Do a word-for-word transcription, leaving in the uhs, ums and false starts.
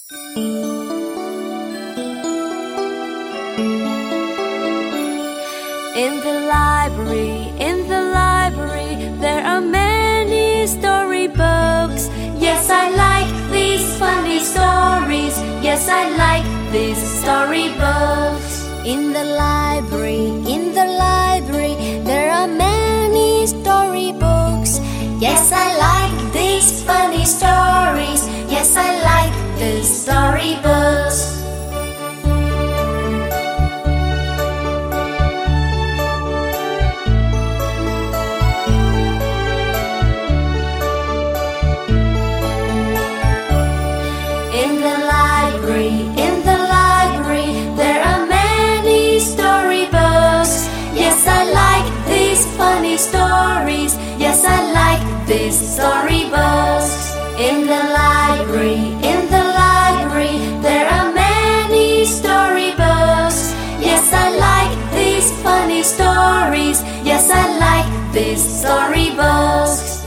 In the library, in the library, there are many storybooks. Yes, I like these funny stories. Yes, I like these storybooks. In the library, in the library, there are many storybooks. Yes, I like these funny stories. Yes, I like these storybooks. In the library, in the library, there are many storybooks. Yes, I like these funny stories. Yes, I like these storybooks. In the library, in the library, there are many storybooks. Yes, I like these funny stories. Yes, I like these storybooks.